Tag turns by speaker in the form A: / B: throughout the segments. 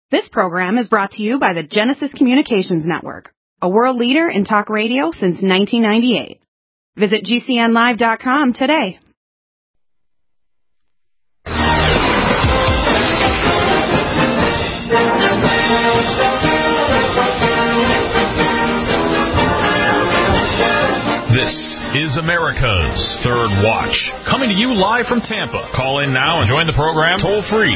A: This program is brought to you by the Genesis Communications Network, a world leader in talk radio since 1998. Visit GCNlive.com today.
B: This is America's Third Watch, coming to you live from Tampa. Call in now and join the program toll free,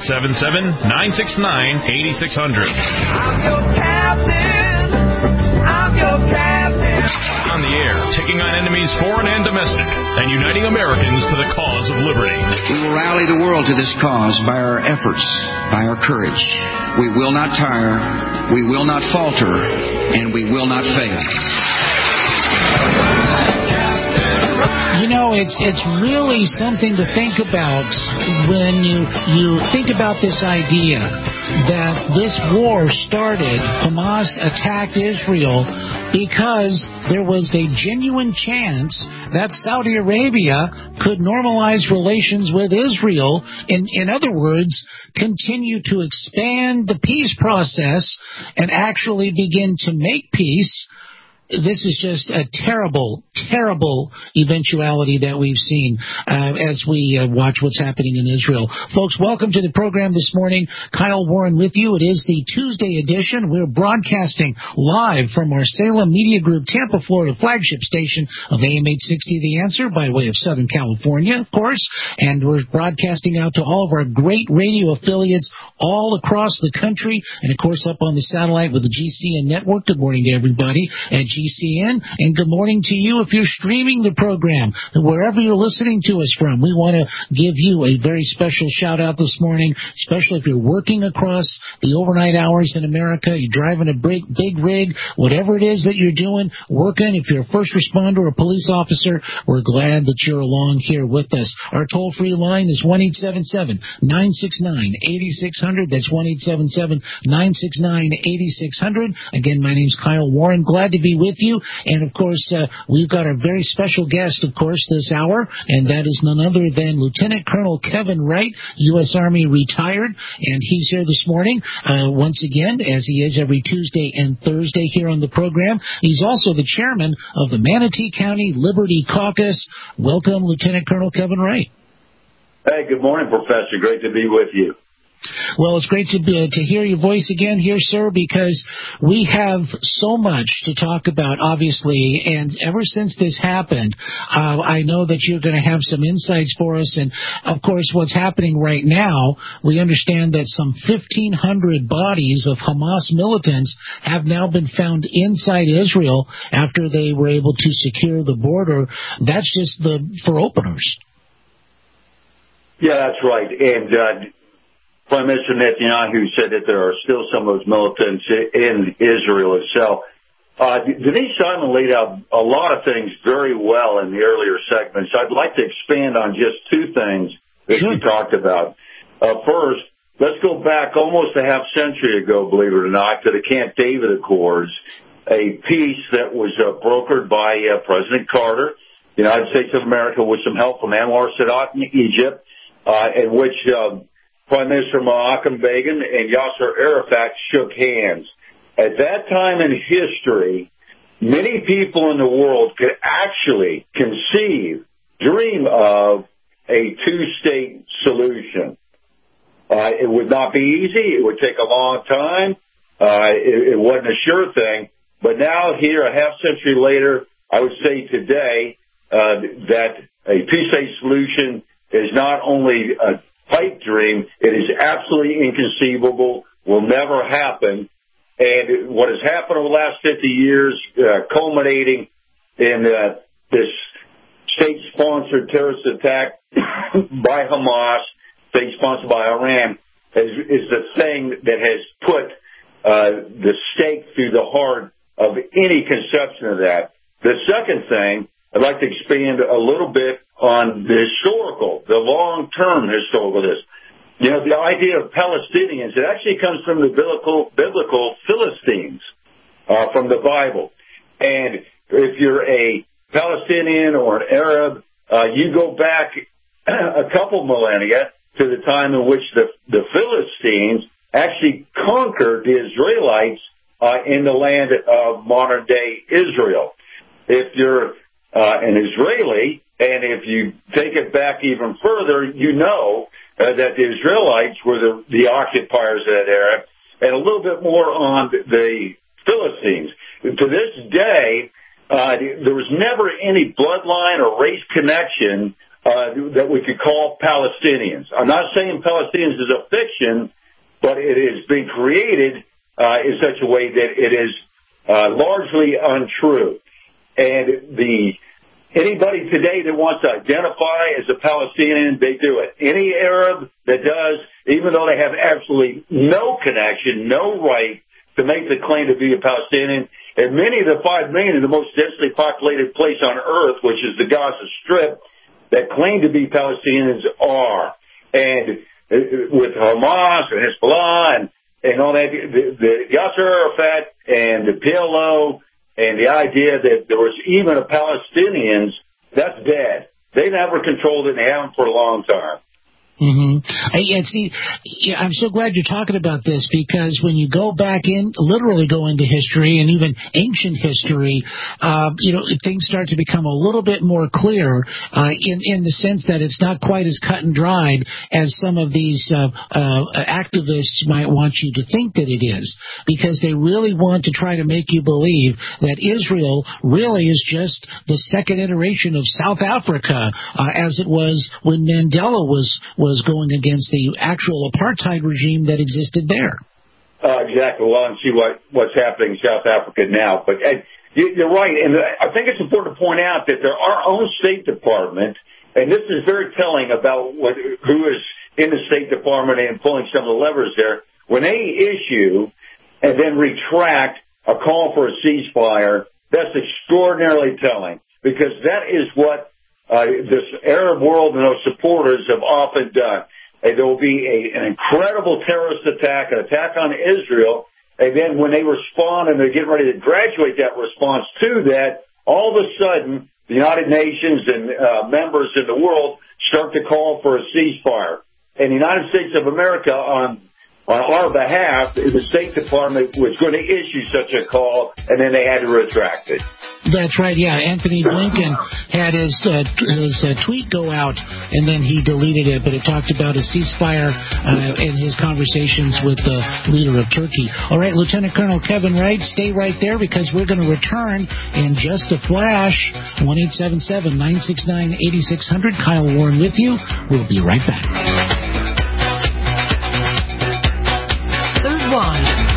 B: 877-969-8600.
C: I'm your captain. I'm your captain.
B: On the air, taking on enemies foreign and domestic, and uniting Americans to the cause of liberty.
D: We will rally the world to this cause by our efforts, by our courage. We will not tire, we will not falter, and we will not fail.
E: You know, it's really something to think about when you think about this idea that this war started, Hamas attacked Israel because there was a genuine chance that Saudi Arabia could normalize relations with Israel. In other words, continue to expand the peace process and actually begin to make peace. This is just a terrible, terrible eventuality that we've seen as we watch what's happening in Israel. Folks, welcome to the program this morning. Kyle Warren with you. It is the Tuesday edition. We're broadcasting live from our Salem Media Group, Tampa, Florida flagship station of AM 860 The Answer by way of Southern California, of course. And we're broadcasting out to all of our great radio affiliates all across the country and, of course, up on the satellite with the GCN network. Good morning to everybody at GCN, and good morning to you if you're streaming the program, wherever you're listening to us from. We want to give you a very special shout out this morning, especially if you're working across the overnight hours in America, you're driving a big rig, whatever it is that you're doing, working, if you're a first responder or a police officer, we're glad that you're along here with us. Our toll-free line is 1-877-969-8600. That's 1-877-969-8600. Again, my name's Kyle Warren. Glad to be with you. And, of course, we've got a very special guest, of course, this hour, and that is none other than Lieutenant Colonel Kevin Wright, U.S. Army retired, and he's here this morning, once again, as he is every Tuesday and Thursday here on the program. He's also the chairman of the Manatee County Liberty Caucus. Welcome, Lieutenant Colonel Kevin Wright.
F: Hey, good morning, Professor. Great to be with you.
E: Well, it's great to hear your voice again here, sir, because we have so much to talk about, obviously, and ever since this happened, I know that you're going to have some insights for us, and, of course, what's happening right now, we understand that some 1,500 bodies of Hamas militants have now been found inside Israel after they were able to secure the border. That's just for openers.
F: Yeah, that's right, and Prime Minister Netanyahu said that there are still some of those militants in Israel itself. Denise Simon laid out a lot of things very well in the earlier segments. I'd like to expand on just two things that you talked about. First, let's go back almost a half century ago, believe it or not, to the Camp David Accords, a peace that was brokered by President Carter, the United States of America, with some help from Anwar Sadat in Egypt, in which Prime Minister Menachem Begin and Yasser Arafat shook hands. At that time in history, many people in the world could actually dream of a two-state solution. It would not be easy. It would take a long time. It wasn't a sure thing. But now here, a half century later, I would say today that a two-state solution is not only a pipe dream, it is absolutely inconceivable, will never happen. And what has happened over the last 50 years, culminating in this state-sponsored terrorist attack by Hamas, state-sponsored by Iran, is the thing that has put the stake through the heart of any conception of that. The second thing, I'd like to expand a little bit on the long-term historical this. You know, the idea of Palestinians, it actually comes from the biblical Philistines, from the Bible. And if you're a Palestinian or an Arab, you go back a couple millennia to the time in which the Philistines actually conquered the Israelites in the land of modern-day Israel. If you're an Israeli, and if you take it back even further, you know that the Israelites were the occupiers of that area, and a little bit more on the Philistines. To this day, there was never any bloodline or race connection that we could call Palestinians. I'm not saying Palestinians is a fiction, but it has been created in such a way that it is largely untrue. And anybody today that wants to identify as a Palestinian, they do it. Any Arab that does, even though they have absolutely no connection, no right to make the claim to be a Palestinian, and many of the 5 million in the most densely populated place on earth, which is the Gaza Strip, that claim to be Palestinians are. And with Hamas and Hezbollah and all that, the Yasser Arafat and the PLO and the idea that there was even a Palestinians, that's dead. They never controlled it, and they haven't for a long time.
E: Mm-hmm. I'm so glad you're talking about this, because when you go back literally go into history and even ancient history, things start to become a little bit more clear in the sense that it's not quite as cut and dried as some of these activists might want you to think that it is, because they really want to try to make you believe that Israel really is just the second iteration of South Africa, as it was when Mandela was going against the actual apartheid regime that existed there.
F: Exactly. Well, and see what's happening in South Africa now. But you're right, and I think it's important to point out that our own State Department, and this is very telling about who is in the State Department and pulling some of the levers there, when they issue and then retract a call for a ceasefire, that's extraordinarily telling, because that is what this Arab world and those supporters have often done. There will be an incredible terrorist attack, an attack on Israel, and then when they respond and they're getting ready to graduate that response to that, all of a sudden the United Nations and members in the world start to call for a ceasefire. And the United States of America, on our behalf, the State Department was going to issue such a call, and then they had to retract it.
E: That's right, yeah. Anthony Blinken had his tweet go out, and then he deleted it, but it talked about a ceasefire in his conversations with the leader of Turkey. All right, Lieutenant Colonel Kevin Wright, stay right there, because we're going to return in just a flash. 1-877-969-8600. Kyle Warren with you. We'll be right back.
G: Third Watch.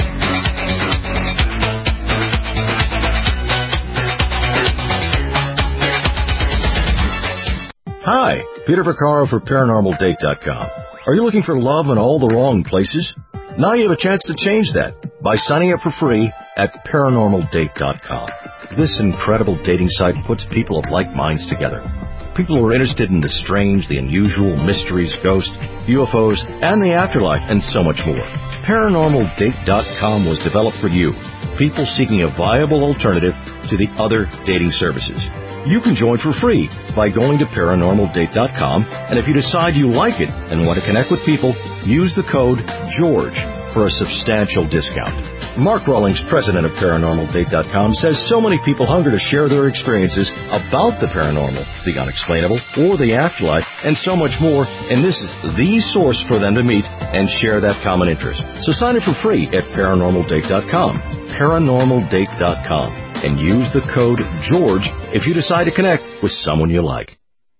H: Hi, Peter Vaccaro for ParanormalDate.com. Are you looking for love in all the wrong places? Now you have a chance to change that by signing up for free at ParanormalDate.com. This incredible dating site puts people of like minds together. People who are interested in the strange, the unusual, mysteries, ghosts, UFOs, and the afterlife, and so much more. ParanormalDate.com was developed for you, people seeking a viable alternative to the other dating services. You can join for free by going to ParanormalDate.com, and if you decide you like it and want to connect with people, use the code GEORGE for a substantial discount. Mark Rawlings, president of ParanormalDate.com, says so many people hunger to share their experiences about the paranormal, the unexplainable, or the afterlife, and so much more, and this is the source for them to meet and share that common interest. So sign up for free at ParanormalDate.com, ParanormalDate.com. and use the code GEORGE if you decide to connect with someone you like.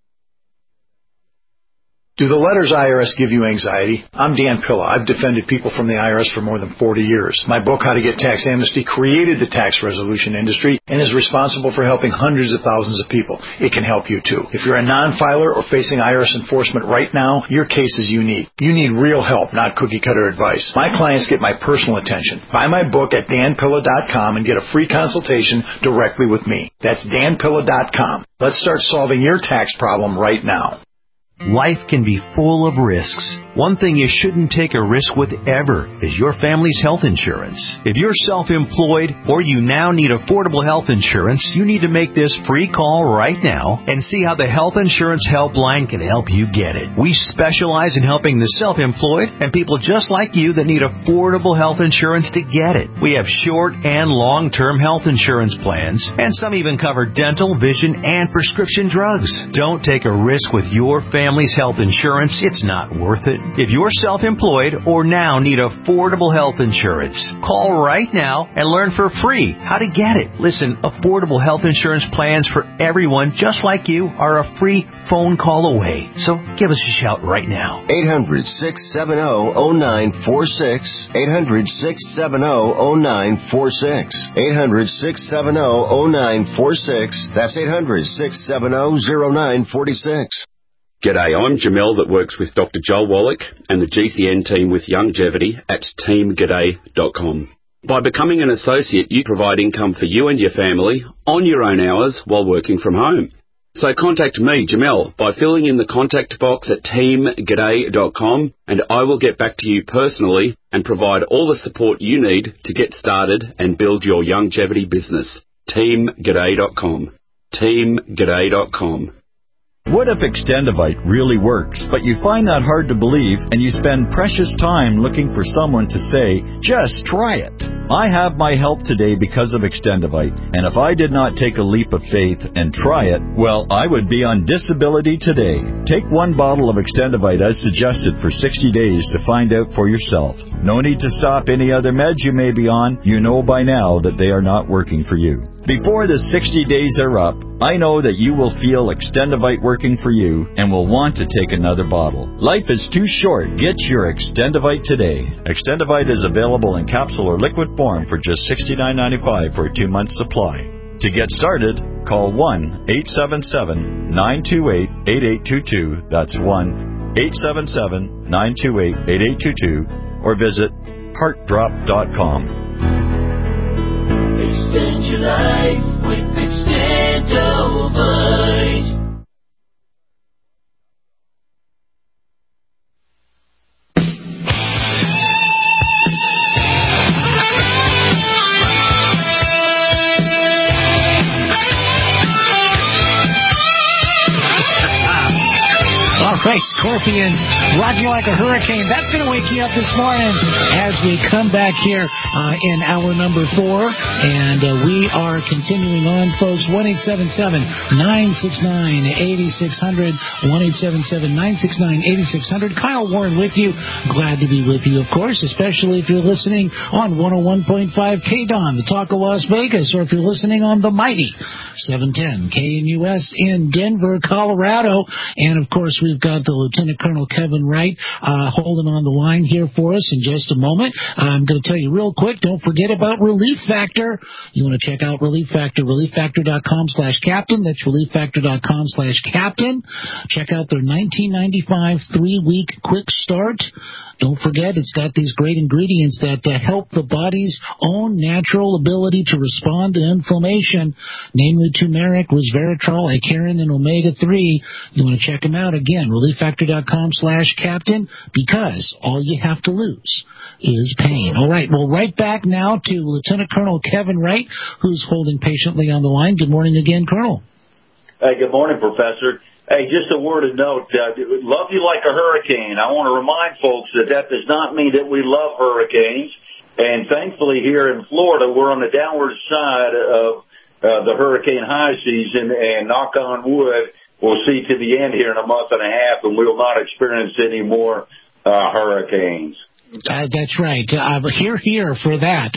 I: Do the letters IRS give you anxiety? I'm Dan Pilla. I've defended people from the IRS for more than 40 years. My book, How to Get Tax Amnesty, created the tax resolution industry and is responsible for helping hundreds of thousands of people. It can help you, too. If you're a non-filer or facing IRS enforcement right now, your case is unique. You need real help, not cookie-cutter advice. My clients get my personal attention. Buy my book at danpilla.com and get a free consultation directly with me. That's danpilla.com. Let's start solving your tax problem right now.
J: Life can be full of risks. One thing you shouldn't take a risk with ever is your family's health insurance. If you're self-employed or you now need affordable health insurance, you need to make this free call right now and see how the Health Insurance Helpline can help you get it. We specialize in helping the self-employed and people just like you that need affordable health insurance to get it. We have short and long-term health insurance plans, and some even cover dental, vision, and prescription drugs. Don't take a risk with your family's health insurance. It's not worth it. If you're self-employed or now need affordable health insurance, call right now and learn for free how to get it. Listen, affordable health insurance plans for everyone just like you are a free phone call away. So give us a shout right now.
H: 800-670-0946. 800-670-0946. 800-670-0946. That's 800-670-0946.
K: G'day, I'm Jamel that works with Dr. Joel Wallach and the GCN team with Longevity at teamg'day.com. By becoming an associate, you provide income for you and your family on your own hours while working from home. So contact me, Jamel, by filling in the contact box at teamg'day.com, and I will get back to you personally and provide all the support you need to get started and build your longevity business. teamg'day.com. teamg'day.com.
L: What if Extendivite really works, but you find that hard to believe and you spend precious time looking for someone to say, just try it? I have my help today because of Extendivite, and if I did not take a leap of faith and try it, well, I would be on disability today. Take one bottle of Extendivite as suggested for 60 days to find out for yourself. No need to stop any other meds you may be on. You know by now that they are not working for you. Before the 60 days are up, I know that you will feel Extendivite working for you and will want to take another bottle. Life is too short. Get your Extendivite today. Extendivite is available in capsule or liquid form for just $69.95 for a 2-month supply. To get started, call 1-877-928-8822. That's 1-877-928-8822. Or visit heartdrop.com.
C: Extend your life with Extendivite.
E: All right, Scorpions, rock you like a hurricane. That's going to wake you up this morning as we come back here in hour number 4. And we are continuing on, folks. 1-877-969-8600. 1-877-969-8600. Kyle Warren with you. Glad to be with you, of course, especially if you're listening on 101.5 KDON, the Talk of Las Vegas, or if you're listening on the mighty 710 KNUS in Denver, Colorado. And, of course, we've got the Lieutenant Colonel Kevin Wright holding on the line here for us in just a moment. I'm going to tell you real quick, don't forget about Relief Factor. You want to check out Relief Factor, relieffactor.com/captain. That's relieffactor.com/captain. Check out their 1995 3-week quick start. Don't forget, it's got these great ingredients that help the body's own natural ability to respond to inflammation, namely turmeric, resveratrol, icariin, and omega-3. You want to check them out again, relieffactor.com/captain, because all you have to lose is pain. All right, well, right back now to Lieutenant Colonel Kevin Wright, who's holding patiently on the line. Good morning again, Colonel.
F: Hey, good morning, Professor. Hey, just a word of note, love you like a hurricane. I want to remind folks that does not mean that we love hurricanes. And thankfully here in Florida, we're on the downward side of the hurricane high season, and knock on wood, we'll see to the end here in a month and a half, and we will not experience any more hurricanes.
E: That's right. Here for that.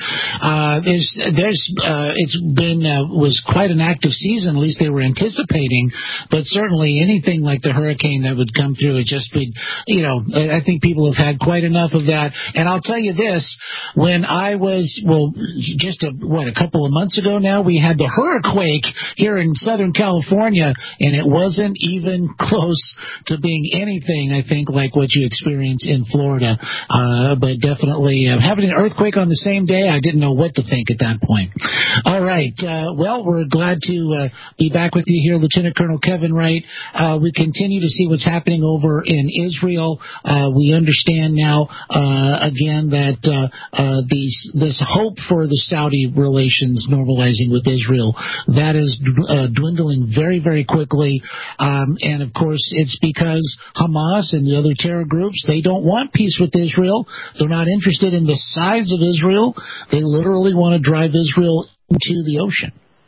E: It's been was quite an active season. At least they were anticipating, but certainly anything like the hurricane that would come through, it just been, I think people have had quite enough of that. And I'll tell you this: when I was just a couple of months ago now, we had the hurricane here in Southern California, and it wasn't even close to being anything, I think, like what you experience in Florida. but definitely having an earthquake on the same day, I didn't know what to think at that point. All right. Well, we're glad to be back with you here, Lieutenant Colonel Kevin Wright. We continue to see what's happening over in Israel. We understand now, again, that this hope for the Saudi relations normalizing with Israel, that is dwindling very, very quickly. And, of course, it's because Hamas and the other terror groups, they don't want peace with Israel. They're not interested in the size of Israel. They literally want to drive Israel into the ocean.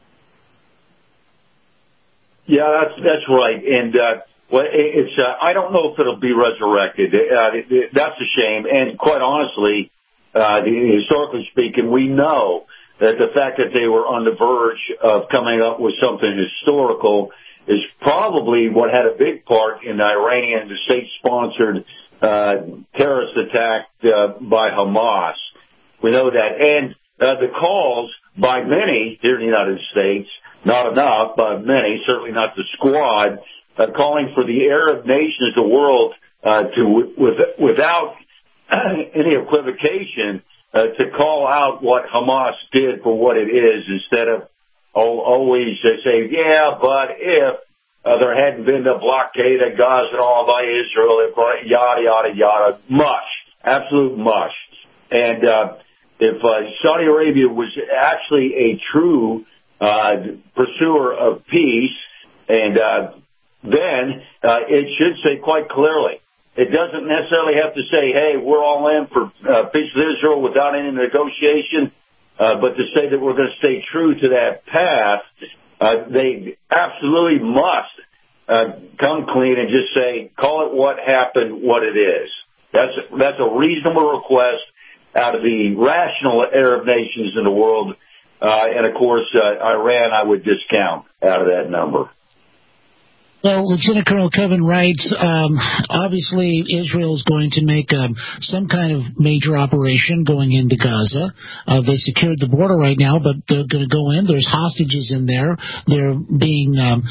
F: Yeah, that's right. And it's I don't know if it'll be resurrected. That's a shame. And quite honestly, historically speaking, we know that the fact that they were on the verge of coming up with something historical is probably what had a big part in the Iranian state-sponsored terrorist attack by Hamas. We know that. And the calls by many here in the United States, not enough, but many, certainly not the squad, calling for the Arab nations of the world without any equivocation, to call out what Hamas did for what it is, instead of always say, yeah, but if there hadn't been the blockade of Gaza and all by Israel, yada, yada, yada, mush, absolute mush. And if Saudi Arabia was actually a true pursuer of peace, and then it should say quite clearly, it doesn't necessarily have to say, hey, we're all in for peace with Israel without any negotiation, but to say that we're going to stay true to that path, they absolutely must come clean and just say, call it what happened, what it is. That's a reasonable request out of the rational Arab nations in the world. And, of course, Iran I would discount out of that number.
E: Well, Lieutenant Colonel Kevin Wright, obviously Israel is going to make some kind of major operation going into Gaza. They secured the border right now, but they're going to go in. There's hostages in there. They're being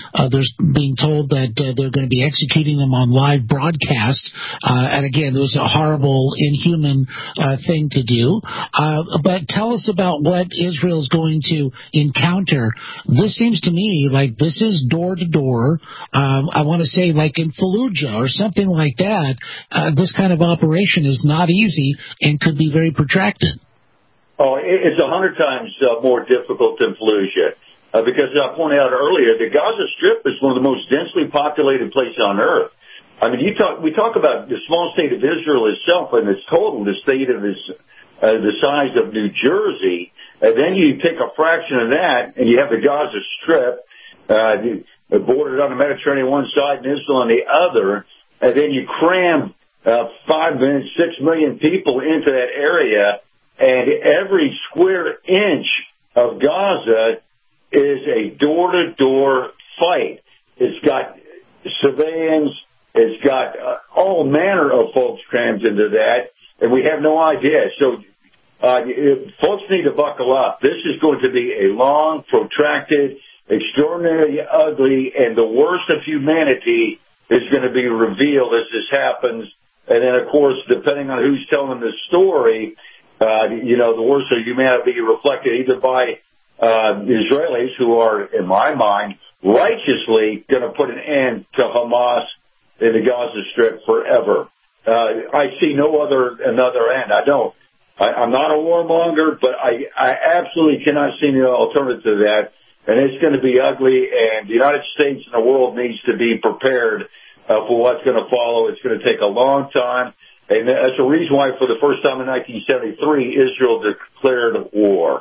E: told that they're going to be executing them on live broadcast. And again, it was a horrible, inhuman thing to do. But tell us about what Israel is going to encounter. This seems to me like this is door to door. I want to say like in Fallujah or something like that. This kind of operation is not easy and could be very protracted.
F: Oh, it's 100 times more difficult than Fallujah. Because I pointed out earlier, the Gaza Strip is one of the most densely populated places on earth. I mean, we talk about the small state of Israel itself and its total, the state of the size of New Jersey. And then you take a fraction of that and you have the Gaza Strip, bordered on the Mediterranean one side and Israel on the other, and then you cram 5 million, 6 million people into that area, and every square inch of Gaza is a door-to-door fight. It's got civilians, it's got all manner of folks crammed into that, and we have no idea. So folks need to buckle up. This is going to be a long, protracted, extraordinarily ugly, and the worst of humanity is going to be revealed as this happens. And then, of course, depending on who's telling the story, the worst of humanity reflected either by the Israelis, who are, in my mind, righteously going to put an end to Hamas in the Gaza Strip forever. I see another end. I'm not a warmonger, but I absolutely cannot see any alternative to that. And it's going to be ugly, and the United States and the world needs to be prepared for what's going to follow. It's going to take a long time, and that's the reason why, for the first time in 1973, Israel declared war.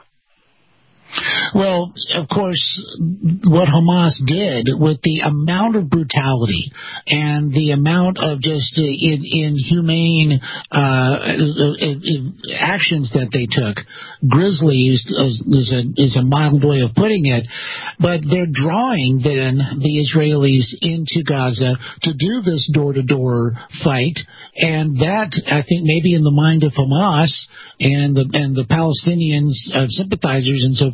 E: Well, of course, what Hamas did with the amount of brutality and the amount of just inhumane actions that they took, grisly is a mild way of putting it, but they're drawing then the Israelis into Gaza to do this door-to-door fight, and that, I think, maybe in the mind of Hamas and the Palestinians sympathizers and so forth,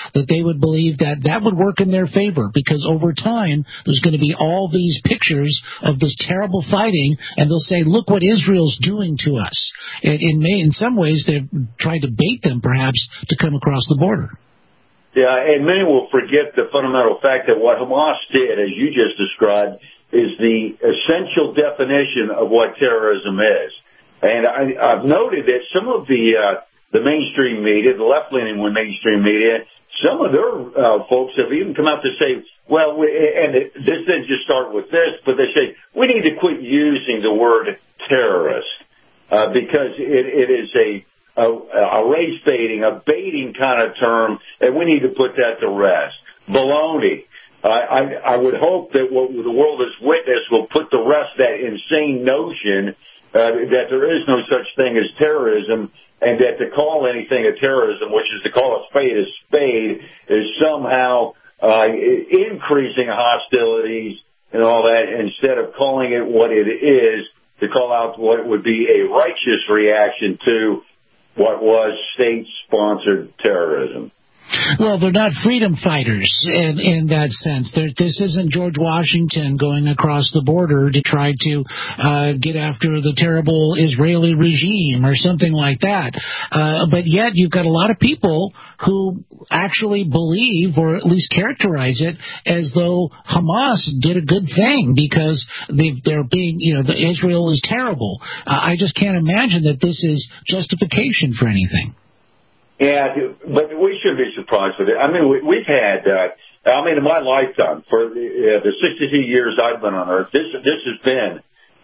E: that they would believe that would work in their favor, because over time there's going to be all these pictures of this terrible fighting, and they'll say, look what Israel's doing to us. In some ways they've tried to bait them perhaps to come across the border.
F: Yeah, and many will forget the fundamental fact that what Hamas did, as you just described, is the essential definition of what terrorism is. And I've noted that some of the mainstream media, the left-leaning mainstream media, some of their folks have even come out to say, well, and this didn't just start with this, but they say, we need to quit using the word terrorist because it is a race baiting, a baiting kind of term, and we need to put that to rest. Baloney. I would hope that what the world has witnessed will put to rest that insane notion that there is no such thing as terrorism, and that to call anything a terrorism, which is to call a spade, is somehow increasing hostilities and all that, instead of calling it what it is, to call out what would be a righteous reaction to what was state-sponsored terrorism.
E: Well, they're not freedom fighters in that sense. This isn't George Washington going across the border to try to get after the terrible Israeli regime or something like that. But yet you've got a lot of people who actually believe, or at least characterize it, as though Hamas did a good thing because they're being, Israel is terrible. I just can't imagine that this is justification for anything.
F: Yeah, but we shouldn't be surprised with it. I mean, we've had, in my lifetime, for the 62 years I've been on Earth, this has been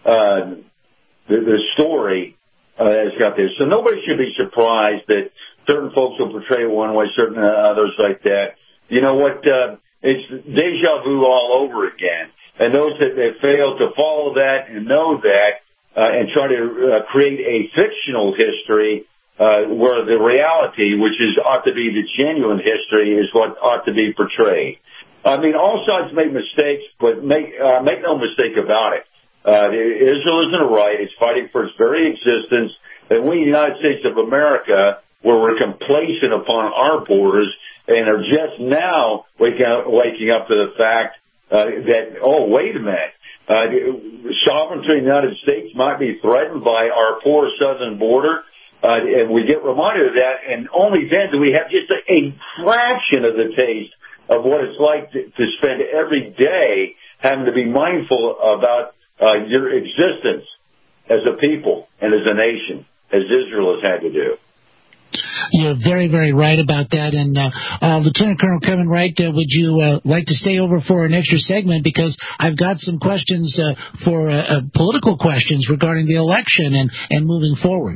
F: the story has got this. So nobody should be surprised that certain folks will portray it one way, certain others like that. You know what? It's deja vu all over again. And those that fail to follow that and know that and try to create a fictional history where the reality, which ought to be the genuine history, is what ought to be portrayed. I mean, all sides make mistakes, but make no mistake about it. Israel isn't right. It's fighting for its very existence. And we, the United States of America, where we're complacent upon our borders and are just now waking up to the fact that, oh, wait a minute, sovereignty in the United States might be threatened by our poor southern border. And we get reminded of that, and only then do we have just a fraction of the taste of what it's like to spend every day having to be mindful about your existence as a people and as a nation, as Israel has had to do.
E: You're very, very right about that. And Lieutenant Colonel Kevin Wright, would you like to stay over for an extra segment? Because I've got some questions for political questions regarding the election and moving forward.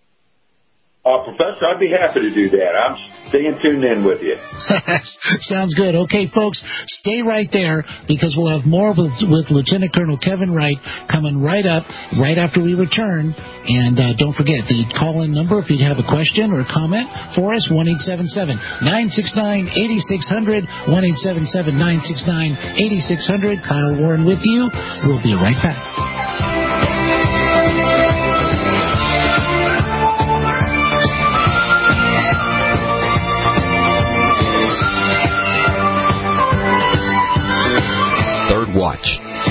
F: Professor, I'd be happy to do that. I'm staying tuned in with you.
E: Sounds good. Okay, folks, stay right there because we'll have more with Lieutenant Colonel Kevin Wright coming right up, right after we return. And don't forget, the call-in number, if you have a question or a comment for us, 1-877-969-8600, 1-877-969-8600. Kyle Warren with you. We'll be right back.
M: Watch.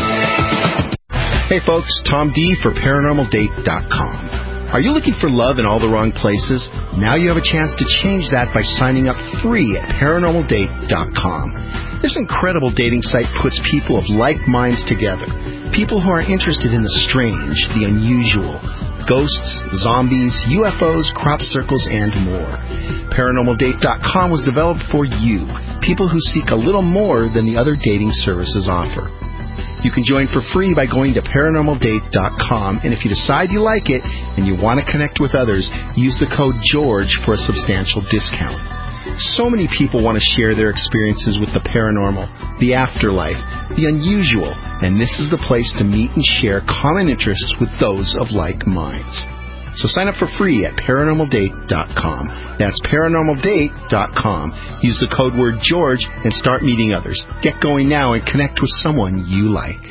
M: Hey folks, Tom D for ParanormalDate.com. Are you looking for love in all the wrong places? Now you have a chance to change that by signing up free at ParanormalDate.com. This incredible dating site puts people of like minds together. People who are interested in the strange, the unusual, ghosts, zombies, UFOs, crop circles, and more. ParanormalDate.com was developed for you, people who seek a little more than the other dating services offer. You can join for free by going to ParanormalDate.com, and if you decide you like it and you want to connect with others, use the code GEORGE for a substantial discount. So many people want to share their experiences with the paranormal, the afterlife, the unusual, and this is the place to meet and share common interests with those of like minds. So sign up for free at ParanormalDate.com. That's ParanormalDate.com. Use the code word George and start meeting others. Get going now and connect with someone you like.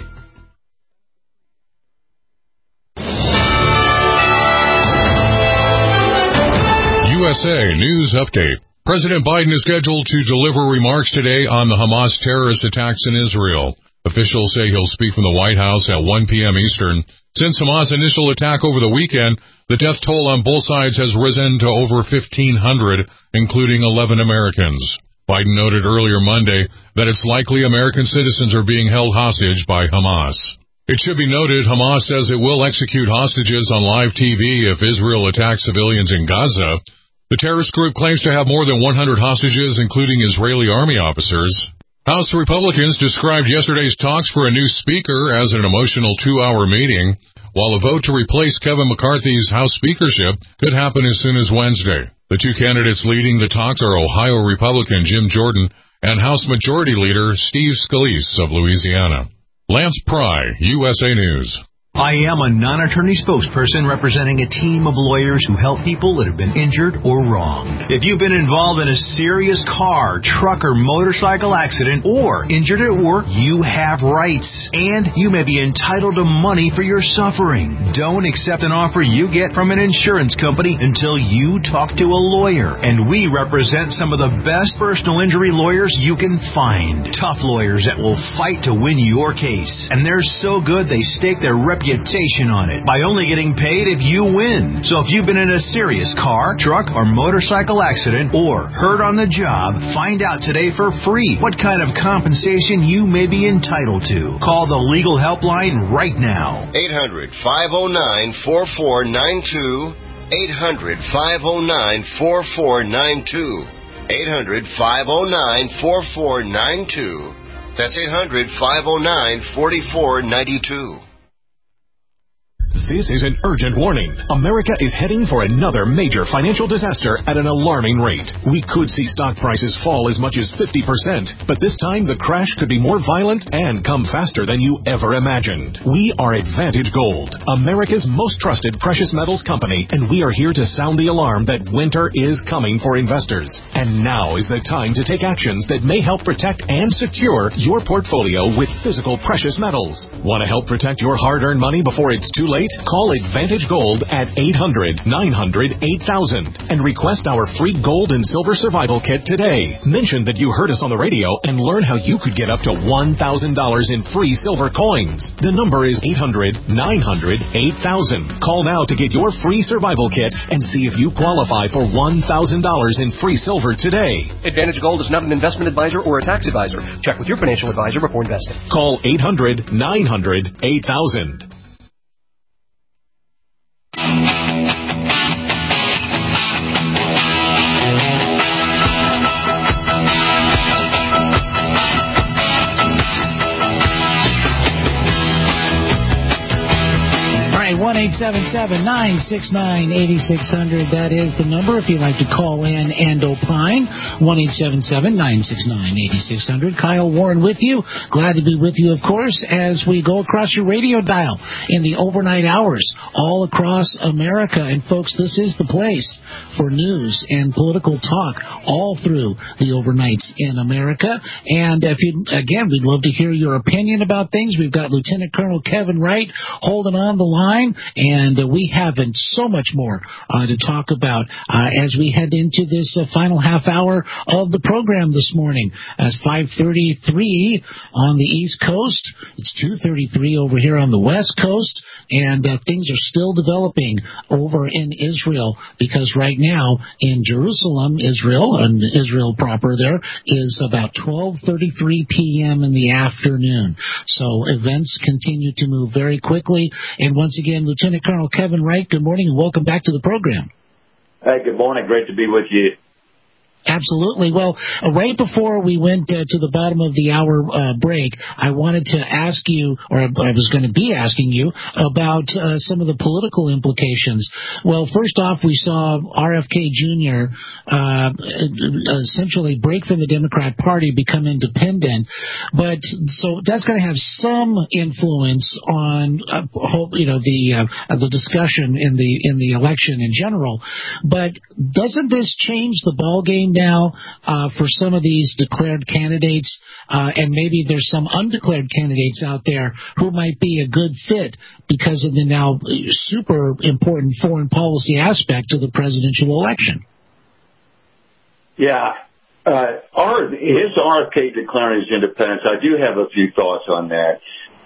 B: USA News Update.
N: President Biden is scheduled to deliver remarks today on the Hamas terrorist attacks in Israel. Officials say he'll speak from the White House at 1 p.m. Eastern. Since Hamas' initial attack over the weekend, the death toll on both sides has risen to over 1,500, including 11 Americans. Biden noted earlier Monday that it's likely American citizens are being held hostage by Hamas. It should be noted Hamas says it will execute hostages on live TV if Israel attacks civilians in Gaza. The terrorist group claims to have more than 100 hostages, including Israeli army officers. House Republicans described yesterday's talks for a new speaker as an emotional 2-hour meeting, while a vote to replace Kevin McCarthy's House speakership could happen as soon as Wednesday. The two candidates leading the talks are Ohio Republican Jim Jordan and House Majority Leader Steve Scalise of Louisiana. Lance Pry, USA News.
J: I am a non-attorney spokesperson representing a team of lawyers who help people that have been injured or wronged. If you've been involved in a serious car, truck, or motorcycle accident or injured at work, you have rights, and you may be entitled to money for your suffering. Don't accept an offer you get from an insurance company until you talk to a lawyer, and we represent some of the best personal injury lawyers you can find. Tough lawyers that will fight to win your case, and they're so good they stake their reputation on it by only getting paid if you win. So if you've been in a serious car, truck, or motorcycle accident or hurt on the job, find out today for free what kind of compensation you may be entitled to. Call the legal helpline right now.
O: 800-509-4492. 800-509-4492. 800-509-4492. That's 800-509-4492.
P: This is an urgent warning. America is heading for another major financial disaster at an alarming rate. We could see stock prices fall as much as 50%, but this time the crash could be more violent and come faster than you ever imagined. We are Advantage Gold, America's most trusted precious metals company, and we are here to sound the alarm that winter is coming for investors. And now is the time to take actions that may help protect and secure your portfolio with physical precious metals. Want to help protect your hard-earned money before it's too late? Call Advantage Gold at 800-900-8000 and request our free gold and silver survival kit today. Mention that you heard us on the radio and learn how you could get up to $1,000 in free silver coins. The number is 800-900-8000. Call now to get your free survival kit and see if you qualify for $1,000 in free silver today.
Q: Advantage Gold is not an investment advisor or a tax advisor. Check with your financial advisor before investing.
P: Call 800-900-8000.
E: All right, 1-877-969-8600. That is the number if you'd like to call in and opine. 1-877-969-8600. Kyle Warren with you. Glad to be with you, of course, as we go across your radio dial in the overnight hours all across America. And, folks, this is the place for news and political talk all through the overnights in America. And, again, we'd love to hear your opinion about things. We've got Lieutenant Colonel Kevin Wright holding on the line, and we have so much more to talk about as we head into this final half hour of the program this morning. As 5:33 on the East Coast, it's 2:33 over here on the West Coast, and things are still developing over in Israel, because right now in Jerusalem, Israel, and Israel proper, there is about 12:33 p.m. in the afternoon. So events continue to move very quickly. And once again, Lieutenant Colonel Kevin Wright, good morning and welcome back to the program.
F: Hey, good morning. Great to be with you.
E: Absolutely. Well, right before we went to the bottom of the hour break, I wanted to ask you, or I was going to be asking you, about some of the political implications. Well, first off, we saw RFK Jr. Essentially break from the Democrat Party, become independent. But so that's going to have some influence on, the discussion in the election in general. But doesn't this change the ballgame now for some of these declared candidates, and maybe there's some undeclared candidates out there who might be a good fit because of the now super important foreign policy aspect of the presidential election?
F: Yeah. His RFK declaring his independence, I do have a few thoughts on that.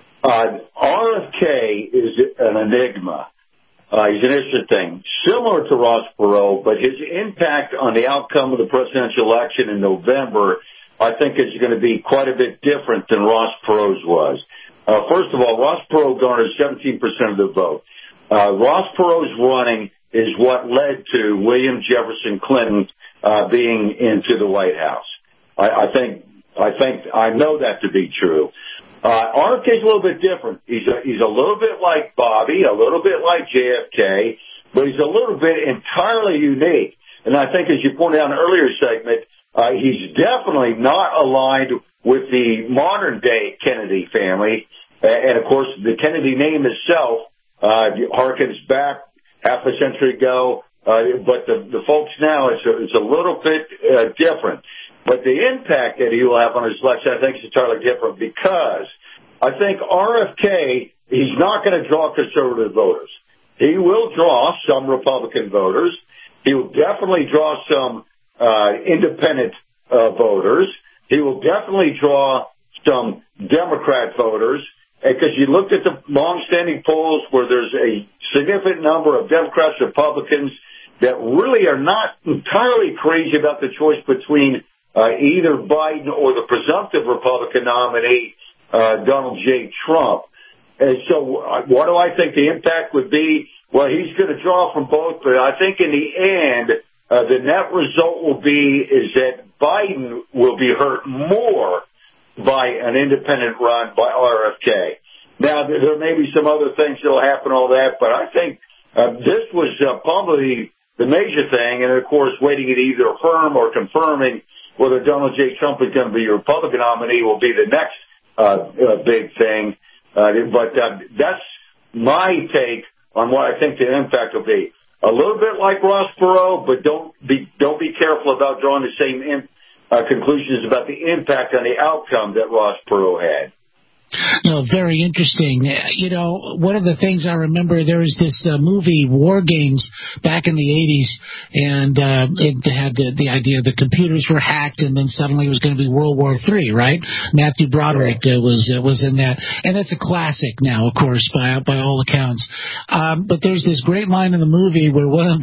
F: RFK is an enigma. He's an interesting thing. Similar to Ross Perot, but his impact on the outcome of the presidential election in November, I think, is going to be quite a bit different than Ross Perot's was. First of all, Ross Perot garnered 17% of the vote. Ross Perot's running is what led to William Jefferson Clinton being into the White House. I know that to be true. RFK's a little bit different. He's a little bit like Bobby, a little bit like JFK, but he's a little bit entirely unique. And I think, as you pointed out in an earlier segment, he's definitely not aligned with the modern-day Kennedy family. And, of course, the Kennedy name itself harkens back half a century ago. But the folks now, it's a little bit different. But the impact that he will have on his election, I think, is entirely different because I think RFK, he's not going to draw conservative voters. He will draw some Republican voters. He will definitely draw some independent voters. He will definitely draw some Democrat voters. Because you looked at the long-standing polls where there's a significant number of Democrats, Republicans that really are not entirely crazy about the choice between either Biden or the presumptive Republican nominee, Donald J. Trump. And so what do I think the impact would be? Well, he's going to draw from both, but I think in the end, the net result will be is that Biden will be hurt more by an independent run by RFK. Now, there may be some other things that will happen, all that, but I think this was probably the major thing, and, of course, waiting to either affirm or confirming whether Donald J. Trump is going to be a Republican nominee will be the next big thing. But that's my take on what I think the impact will be. A little bit like Ross Perot, but don't be careful about drawing the same conclusions about the impact on the outcome that Ross Perot had.
E: Very interesting. One of the things I remember, there was this movie, War Games, back in the 80s, and it had the idea the computers were hacked, and then suddenly it was going to be World War III, right? Matthew Broderick was in that, and that's a classic now, of course, by all accounts. But there's this great line in the movie where one of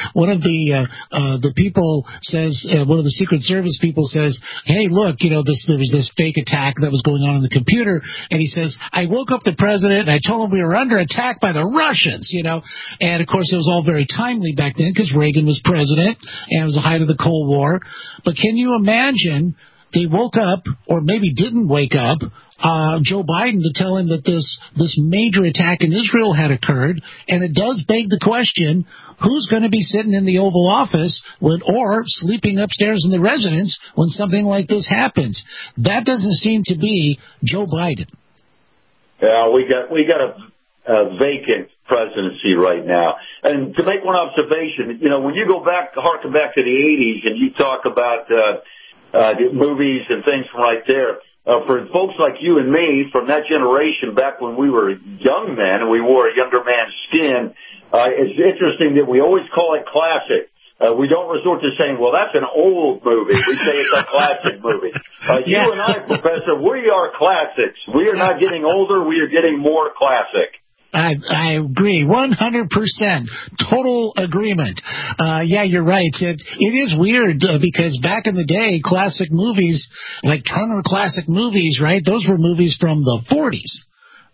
E: the people says, one of the Secret Service people says, "Hey, look, there was this fake attack that was going on in the computer." And he says, "I woke up the president and I told him we were under attack by the Russians," And, of course, it was all very timely back then because Reagan was president and it was the height of the Cold War. But can you imagine they woke up, or maybe didn't wake up, Joe Biden to tell him that this major attack in Israel had occurred, and it does beg the question, who's going to be sitting in the Oval Office or sleeping upstairs in the residence when something like this happens? That doesn't seem to be Joe Biden.
F: Yeah, we got a vacant presidency right now. And to make one observation, when you harken back to the 80s and you talk about the movies and things from right there, for folks like you and me from that generation back when we were young men and we wore a younger man's skin, it's interesting that we always call it classic. We don't resort to saying, well, that's an old movie. We say it's a classic movie. You and I, Professor, we are classics. We are not getting older. We are getting more classic.
E: I agree, 100%. Total agreement. Yeah, you're right. It is weird because back in the day, classic movies, like Turner Classic Movies, right? Those were movies from the 40s,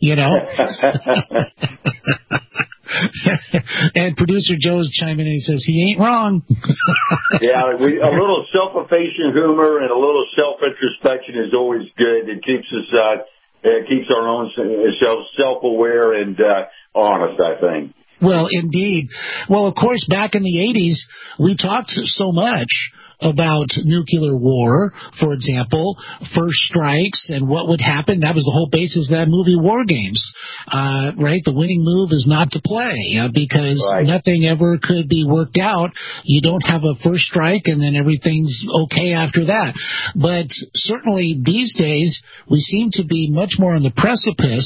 E: And producer Joe's chiming in and he says, he ain't wrong.
F: Yeah, a little self-effacing humor and a little self-introspection is always good. It keeps us... It keeps our own self-aware and honest, I think.
E: Well, indeed. Well, of course, back in the 80s, we talked so much about nuclear war, for example, first strikes and what would happen. That was the whole basis of that movie, War Games, right? The winning move is not to play because nothing ever could be worked out. You don't have a first strike and then everything's okay after that. But certainly these days, we seem to be much more on the precipice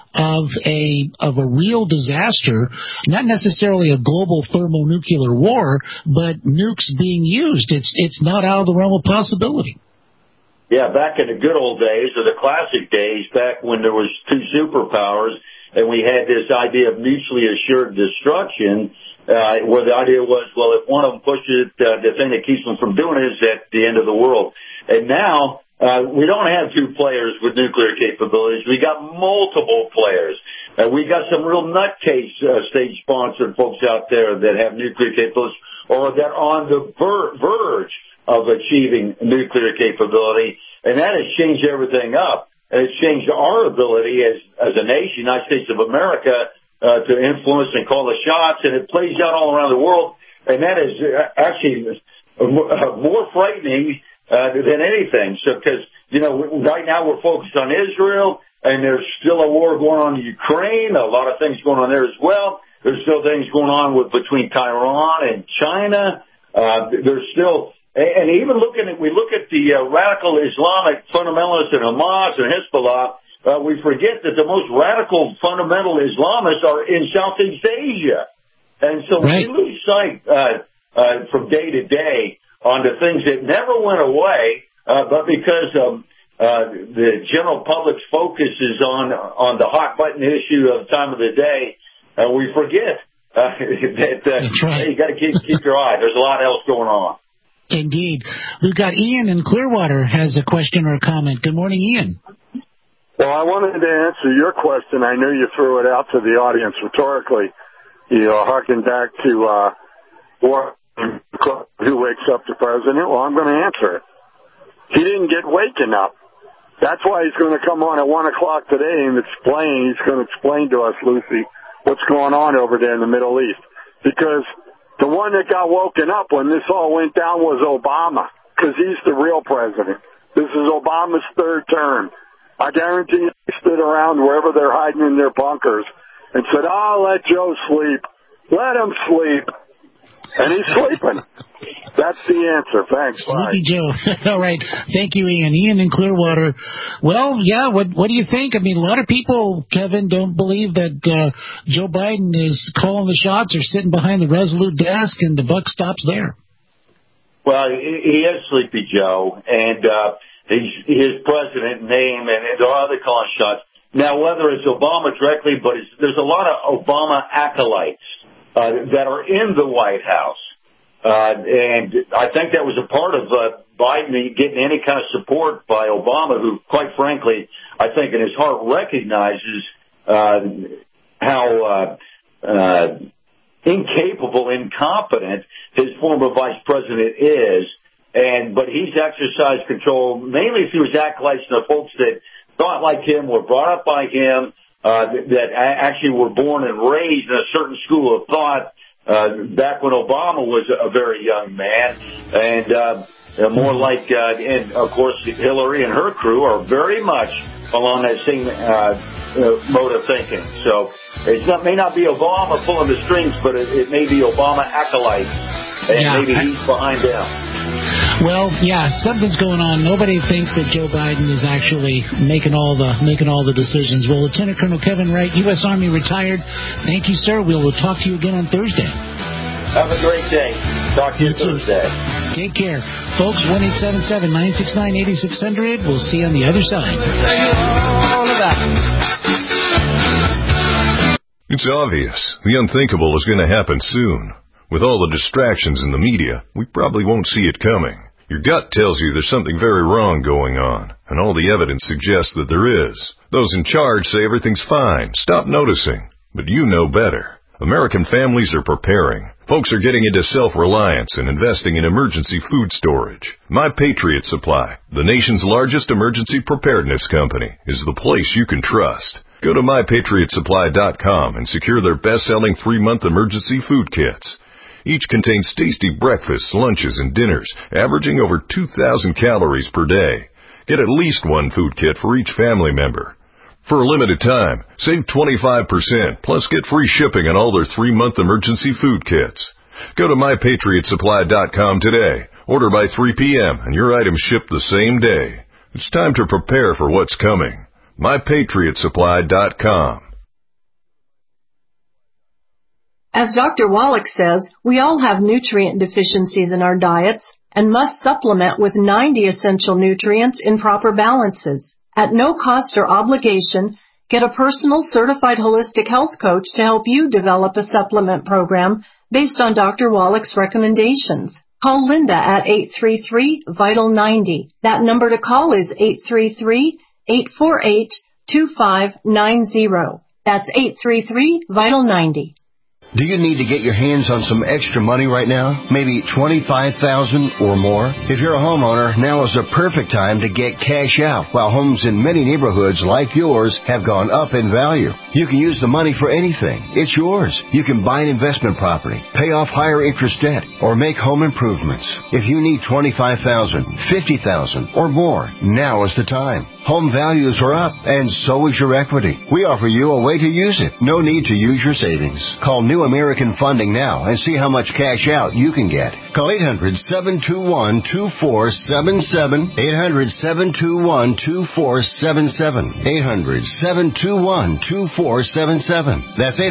E: of a real disaster, not necessarily a global thermonuclear war, but nukes being used. It's not out of the realm of possibility.
F: Yeah, back in the good old days, or the classic days, back when there was two superpowers and we had this idea of mutually assured destruction, where the idea was, well, if one of them pushes it, the thing that keeps them from doing it is at the end of the world. And now, we don't have two players with nuclear capabilities. We got multiple players. We got some real nutcase state-sponsored folks out there that have nuclear capabilities or that are on the verge of achieving nuclear capability, and that has changed everything up. And it's changed our ability as a nation, United States of America, to influence and call the shots, and it plays out all around the world. And that is actually more frightening than anything. So, because, right now we're focused on Israel, and there's still a war going on in Ukraine, a lot of things going on there as well. There's still things going on between Tehran and China. There's still, and even we look at the radical Islamic fundamentalists in Hamas and Hezbollah, we forget that the most radical fundamental Islamists are in Southeast Asia. And so we lose sight from day to day on the things that never went away, but because the general public's focus is on the hot button issue of the time of the day, we forget that you got to keep your eye. There's a lot else going on.
E: Indeed. We've got Ian in Clearwater has a question or a comment. Good morning, Ian.
R: Well, I wanted to answer your question. I knew you threw it out to the audience rhetorically. Harken back to who wakes up the president. Well, I'm going to answer it. He didn't get waken up. That's why he's going to come on at 1 o'clock today and explain. He's going to explain to us, Lucy, what's going on over there in the Middle East. Because the one that got woken up when this all went down was Obama, because he's the real president. This is Obama's third term. I guarantee you he stood around wherever they're hiding in their bunkers and said, let Joe sleep. Let him sleep. And he's sleeping. That's the answer. Thanks.
E: Sleepy Joe. All right. Thank you, Ian. Ian in Clearwater. Well, yeah, what do you think? I mean, a lot of people, Kevin, don't believe that Joe Biden is calling the shots or sitting behind the Resolute desk and the buck stops there.
F: Well, he is Sleepy Joe, and his president name, and there are other calling shots. Now, whether it's Obama directly, but there's a lot of Obama acolytes that are in the White House. And I think that was a part of Biden getting any kind of support by Obama, who, quite frankly, I think in his heart recognizes how incapable, incompetent his former vice president is. But he's exercised control mainly through his acolytes and the folks that thought like him, were brought up by him, that actually were born and raised in a certain school of thought back when Obama was a very young man. And more like, and of course, Hillary and her crew are very much along that same mode of thinking. So may not be Obama pulling the strings, but it may be Obama acolytes, and maybe he's behind them.
E: Well, yeah, something's going on. Nobody thinks that Joe Biden is actually making all the decisions. Well, Lieutenant Colonel Kevin Wright, U.S. Army retired. Thank you, sir. We will talk to you again on Thursday.
F: Have a great day. Talk to you Thursday.
E: Take care. Folks, 1-877-969-8600. We'll see you on the other side.
S: It's obvious. The unthinkable is going to happen soon. With all the distractions in the media, we probably won't see it coming. Your gut tells you there's something very wrong going on, and all the evidence suggests that there is. Those in charge say everything's fine. Stop noticing. But you know better. American families are preparing. Folks are getting into self-reliance and investing in emergency food storage. My Patriot Supply, the nation's largest emergency preparedness company, is the place you can trust. Go to MyPatriotSupply.com and secure their best-selling 3-month emergency food kits. Each contains tasty breakfasts, lunches, and dinners, averaging over 2,000 calories per day. Get at least one food kit for each family member. For a limited time, save 25%, plus get free shipping on all their 3-month emergency food kits. Go to MyPatriotSupply.com today. Order by 3 p.m. and your items ship the same day. It's time to prepare for what's coming. MyPatriotSupply.com.
G: As Dr. Wallach says, we all have nutrient deficiencies in our diets and must supplement with 90 essential nutrients in proper balances. At no cost or obligation, get a personal certified holistic health coach to help you develop a supplement program based on Dr. Wallach's recommendations. Call Linda at 833-VITAL-90. That number to call is 833-848-2590. That's 833-VITAL-90.
O: Do you need to get your hands on some extra money right now? Maybe $25,000 or more? If you're a homeowner, now is the perfect time to get cash out while homes in many neighborhoods like yours have gone up in value. You can use the money for anything. It's yours. You can buy an investment property, pay off higher interest debt, or make home improvements. If you need $25,000, $50,000 or more, now is the time. Home values are up, and so is your equity. We offer you a way to use it. No need to use your savings. Call New American Funding now and see how much cash out you can get. Call 800-721-2477. 800-721-2477. 800-721-2477. That's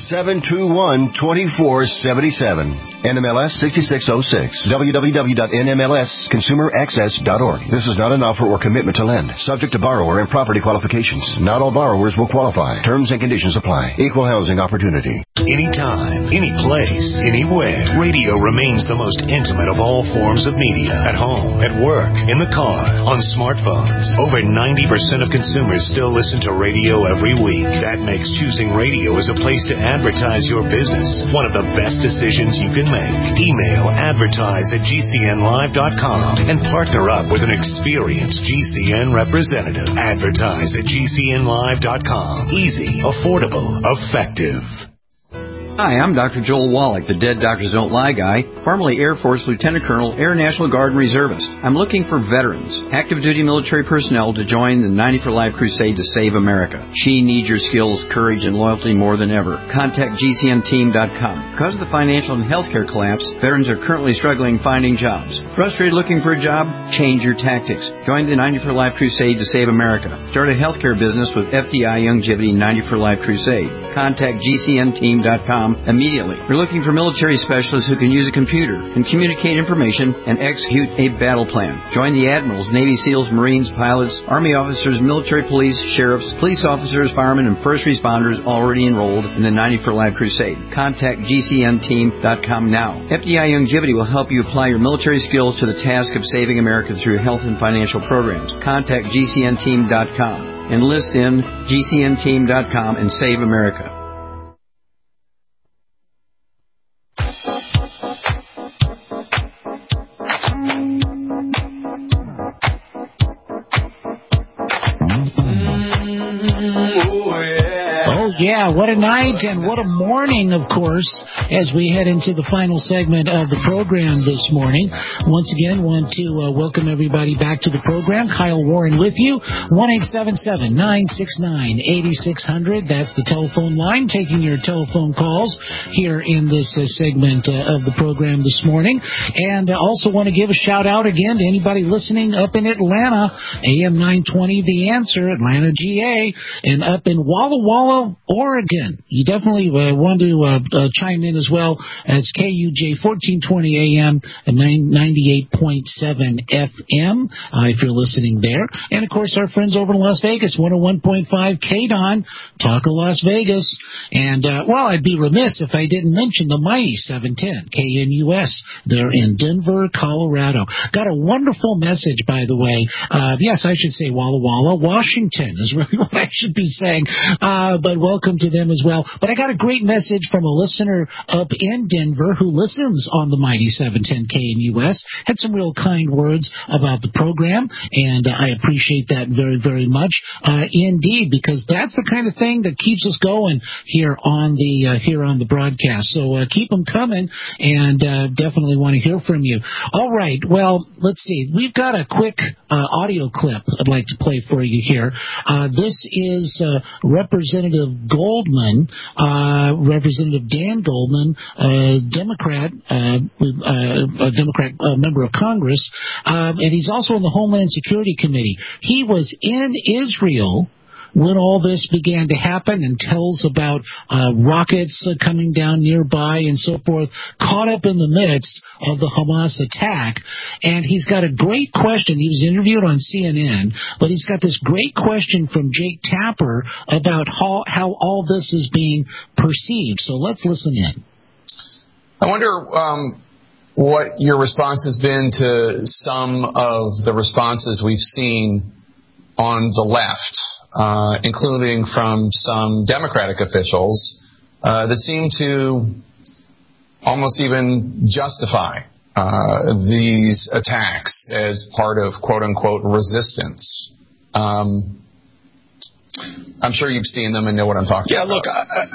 O: 800-721-2477. NMLS 6606. www.nmlsconsumeraccess.org. This is not an offer or commitment to lend. Subject to borrower and property qualifications. Not all borrowers will qualify. Terms and conditions apply. Equal housing opportunity.
T: Anytime, any place, anywhere, radio remains the most intimate of all forms of media. At home, at work, in the car, on smartphones. Over 90% of consumers still listen to radio every week. That makes choosing radio as a place to advertise your business one of the best decisions you can make. Email advertise@gcnlive.com and partner up with an experienced GCN representative. Advertise@gcnlive.com. Easy, affordable, effective.
U: Hi, I'm Dr. Joel Wallach, the Dead Doctors Don't Lie guy, formerly Air Force Lieutenant Colonel, Air National Guard and Reservist. I'm looking for veterans, active duty military personnel to join the 90 for Life crusade to save America. She needs your skills, courage, and loyalty more than ever. Contact GCNteam.com. Because of the financial and healthcare collapse, veterans are currently struggling finding jobs. Frustrated looking for a job? Change your tactics. Join the 90 for Life crusade to save America. Start a healthcare business with FDI Youngevity 90 for Life crusade. Contact GCNteam.com immediately. We're looking for military specialists who can use a computer, can communicate information, and execute a battle plan. Join the admirals, Navy SEALs, Marines, pilots, Army officers, military police, sheriffs, police officers, firemen, and first responders already enrolled in the 90 for Life crusade. Contact GCNteam.com now. FDI Youngevity will help you apply your military skills to the task of saving America through health and financial programs. Contact GCNteam.com. Enlist in GCNteam.com and save America.
E: Yeah, what a night and what a morning, of course, as we head into the final segment of the program this morning. Once again, want to welcome everybody back to the program. Kyle Warren with you, 1-877-969-8600. That's the telephone line, taking your telephone calls here in this segment of the program this morning. And also want to give a shout-out again to anybody listening up in Atlanta, AM 920, The Answer, Atlanta, GA, and up in Walla Walla, Oregon. You definitely want to chime in as well as KUJ 1420 AM and 98.7 FM if you're listening there. And, of course, our friends over in Las Vegas, 101.5 KDON, Talk of Las Vegas. And, well, I'd be remiss if I didn't mention the mighty 710 KNUS there in Denver, Colorado. Got a wonderful message, by the way. Yes, I should say Walla Walla, Washington is really what I should be saying. But welcome to them as well. But I got a great message from a listener up in Denver who listens on the mighty 710 KNUS. Had some real kind words about the program, and I appreciate that very, very much indeed, because that's the kind of thing that keeps us going here on the broadcast. So keep them coming, and definitely want to hear from you. All right, well, let's see. We've got a quick audio clip I'd like to play for you here. This is Representative Goldman, Representative Dan Goldman, Democrat, a Democrat member of Congress, and he's also on the Homeland Security Committee. He was in Israel when all this began to happen and tells about rockets coming down nearby and so forth, caught up in the midst of the Hamas attack. And he's got a great question. He was interviewed on CNN, but he's got this great question from Jake Tapper about how all this is being perceived. So let's listen in.
A: I wonder what your response has been to some of the responses we've seen on the left, including from some Democratic officials that seem to almost even justify these attacks as part of quote-unquote resistance. I'm sure you've seen them and know what I'm talking about.
V: Yeah, look,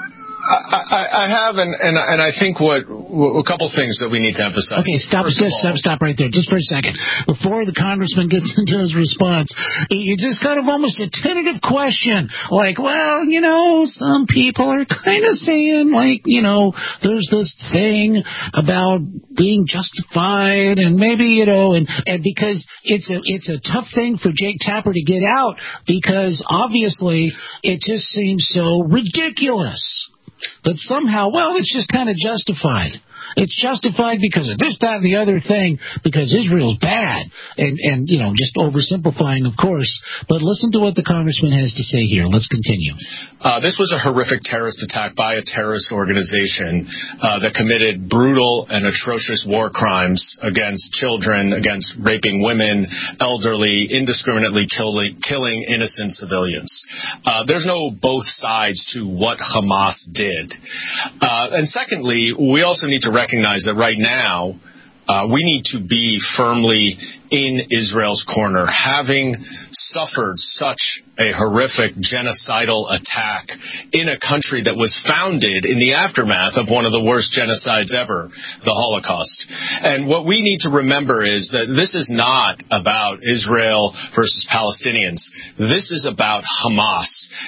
V: I have, and I think a couple things that we need to emphasize.
E: Okay, stop right there, just for a second. Before the congressman gets into his response, you just kind of almost a tentative question, like, well, some people are kind of saying, like, there's this thing about being justified, and maybe, and because it's a tough thing for Jake Tapper to get out, because obviously it just seems so ridiculous. But somehow, it's just kind of justified. It's justified because of this, that, and the other thing, because Israel's bad. And just oversimplifying, of course. But listen to what the congressman has to say here. Let's continue.
V: This was a horrific terrorist attack by a terrorist organization that committed brutal and atrocious war crimes against children, against raping women, elderly, indiscriminately killing innocent civilians. There's no both sides to what Hamas did. And secondly, we also need to recognize that right now we need to be firmly in Israel's corner, having suffered such a horrific genocidal attack in a country that was founded in the aftermath of one of the worst genocides ever, the Holocaust. And what we need to remember is that this is not about Israel versus Palestinians. This is about Hamas,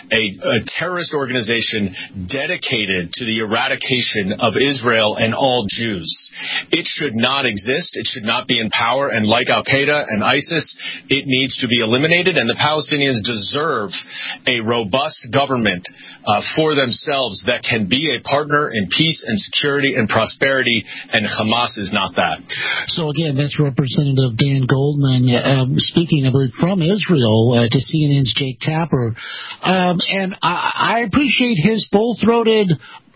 V: a terrorist organization dedicated to the eradication of Israel and all Jews. It should not exist. It should not be in power. And like Al-Qaeda and ISIS, it needs to be eliminated. And the Palestinians deserve a robust government for themselves that can be a partner in peace and security and prosperity. And Hamas is not that.
E: So again, that's Representative Dan Goldman speaking, I believe, from Israel to CNN's Jake Tapper. And I appreciate his full-throated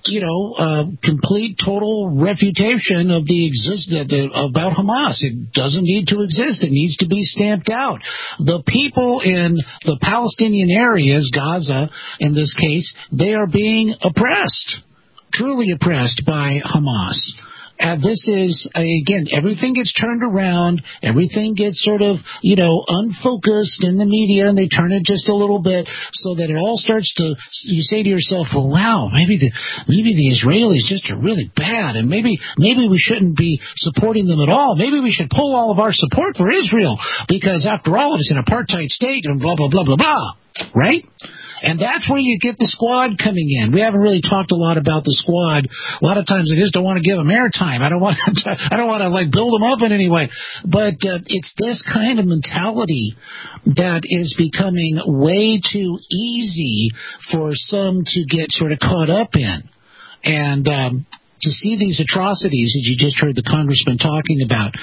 E: complete, total refutation of about Hamas. It doesn't need to exist. It needs to be stamped out. The people in the Palestinian areas, Gaza in this case, they are being oppressed, truly oppressed by Hamas. And this is, again, everything gets turned around, everything gets sort of, unfocused in the media, and they turn it just a little bit so that it all starts to, you say to yourself, well, wow, maybe the Israelis just are really bad, and maybe we shouldn't be supporting them at all. Maybe we should pull all of our support for Israel, because after all, it's an apartheid state, and blah, blah, blah, blah, blah, right? And that's where you get the squad coming in. We haven't really talked a lot about the squad. A lot of times I just don't want to give them airtime. I don't want to like build them up in any way. But it's this kind of mentality that is becoming way too easy for some to get sort of caught up in. And to see these atrocities, as you just heard the congressman talking about,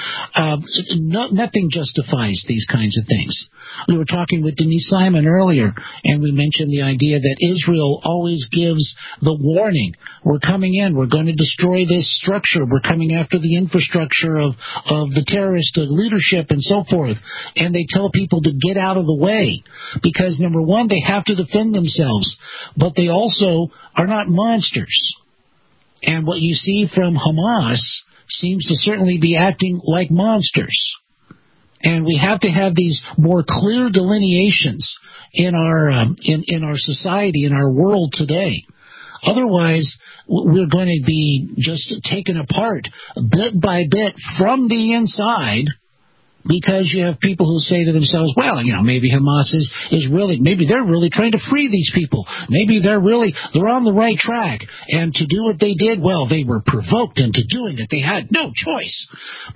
E: nothing justifies these kinds of things. We were talking with Denise Simon earlier, and we mentioned the idea that Israel always gives the warning. We're coming in. We're going to destroy this structure. We're coming after the infrastructure of the terrorist leadership and so forth. And they tell people to get out of the way because, number one, they have to defend themselves, but they also are not monsters. And what you see from Hamas seems to certainly be acting like monsters. And we have to have these more clear delineations in our society, in our world today. Otherwise, we're going to be just taken apart bit by bit from the inside, because you have people who say to themselves, well, maybe Hamas is really, maybe they're really trying to free these people. Maybe they're on the right track. And to do what they did, well, they were provoked into doing it. They had no choice.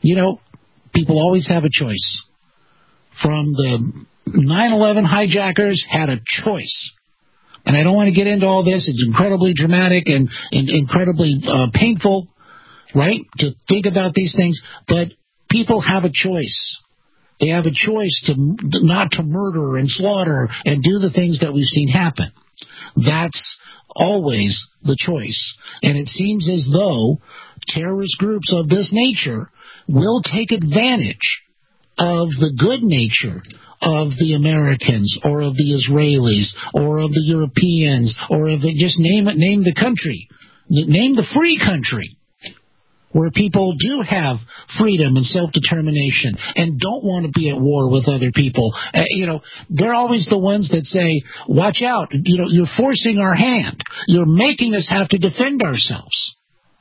E: People always have a choice. From the 9/11 hijackers had a choice. And I don't want to get into all this. It's incredibly dramatic and incredibly painful, right, to think about these things. But people have a choice. They have a choice to not to murder and slaughter and do the things that we've seen happen. That's always the choice. And it seems as though terrorist groups of this nature will take advantage of the good nature of the Americans or of the Israelis or of the Europeans or of just name the country. Name the free country where people do have freedom and self-determination and don't want to be at war with other people. They're always the ones that say, watch out, you're forcing our hand. You're making us have to defend ourselves.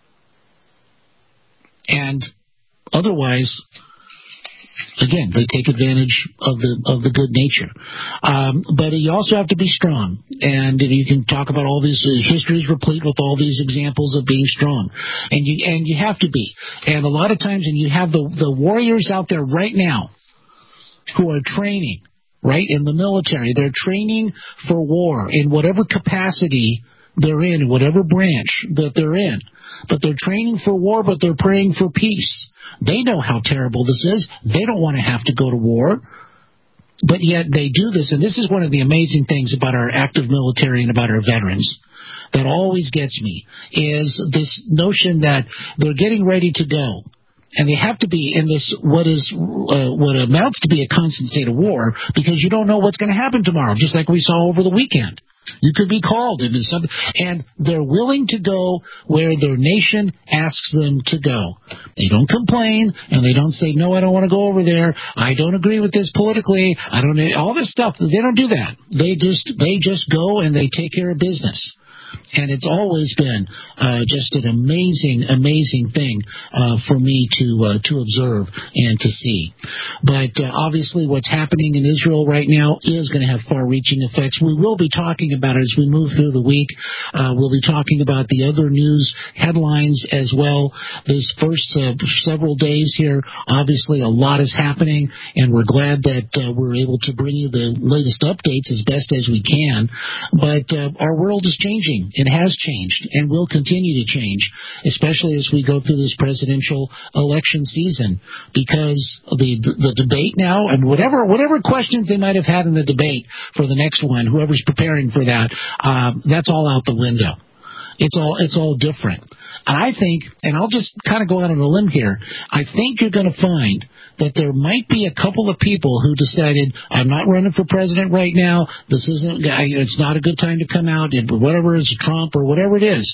E: And otherwise, again, they take advantage of the good nature. But you also have to be strong. And you can talk about all these histories replete with all these examples of being strong. And you have to be. And a lot of times, and you have the warriors out there right now who are training, right, in the military. They're training for war in whatever capacity they're in, whatever branch that they're in. But they're training for war, but they're praying for peace. They know how terrible this is. They don't want to have to go to war. But yet they do this. And this is one of the amazing things about our active military and about our veterans that always gets me, is this notion that they're getting ready to go. And they have to be in this what amounts to be a constant state of war, because you don't know what's going to happen tomorrow, just like we saw over the weekend. You could be called into something, and they're willing to go where their nation asks them to go. They don't complain, and they don't say, no, I don't want to go over there. I don't agree with this politically. I don't, all this stuff. They don't do that. They just go and they take care of business. And it's always been just an amazing thing for me to observe and to see. But obviously what's happening in Israel right now is going to have far-reaching effects. We will be talking about it as we move through the week. We'll be talking about the other news headlines as well. This first several days here, obviously a lot is happening, and we're glad that we're able to bring you the latest updates as best as we can. But our world is changing. It has changed and will continue to change, especially as we go through this presidential election season, because the debate now, and whatever questions they might have had in the debate for the next one, whoever's preparing for that, that's all out the window. It's all different. And I think, and I'll just kind of go out on a limb here, I think you're going to find that there might be a couple of people who decided, I'm not running for president right now, it's not a good time to come out, whatever is Trump or whatever it is,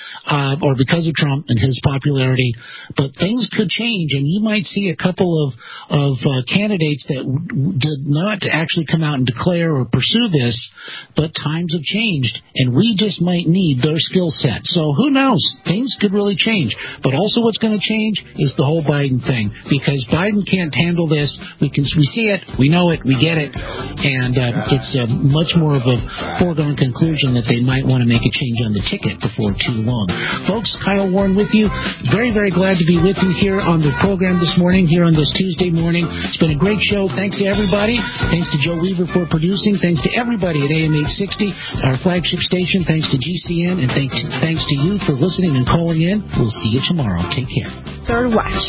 E: or because of Trump and his popularity. But things could change, and you might see a couple of candidates that did not actually come out and declare or pursue this, but times have changed, and we just might need their skill set. So who knows? Things could really change. But also what's going to change is the whole Biden thing, because Biden can't handle this. We see it, we know it, we get it, and it's much more of a foregone conclusion that they might want to make a change on the ticket before too long. Folks, Kyle Warren with you. Very, very glad to be with you here on the program this morning, here on this Tuesday morning. It's been a great show. Thanks to everybody. Thanks to Joe Weaver for producing. Thanks to everybody at AM 860, our flagship station. Thanks to GCN, and thanks to you for listening and calling in. We'll see you tomorrow. Take care.
D: Third Watch.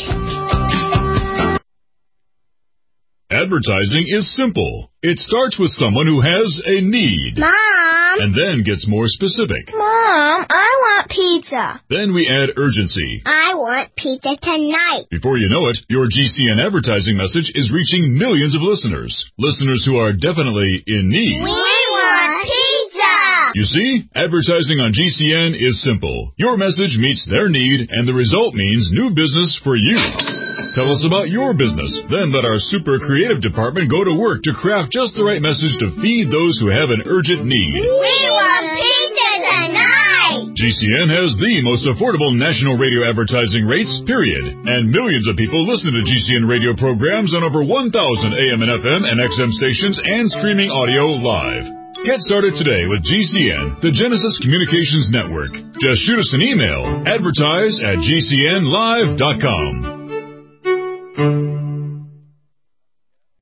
N: Advertising is simple. It starts with someone who has a need.
D: Mom!
N: And then gets more specific.
D: Mom, I want pizza.
N: Then we add urgency.
D: I want pizza tonight.
N: Before you know it, your GCN advertising message is reaching millions of listeners. Listeners who are definitely in need.
D: We want pizza!
N: You see, advertising on GCN is simple. Your message meets their need, and the result means new business for you. Tell us about your business. Then let our super creative department go to work to craft just the right message to feed those who have an urgent need.
D: We want pizza tonight!
N: GCN has the most affordable national radio advertising rates, period. And millions of people listen to GCN radio programs on over 1,000 AM and FM and XM stations and streaming audio live. Get started today with GCN, the Genesis Communications Network. Just shoot us an email, advertise@gcnlive.com.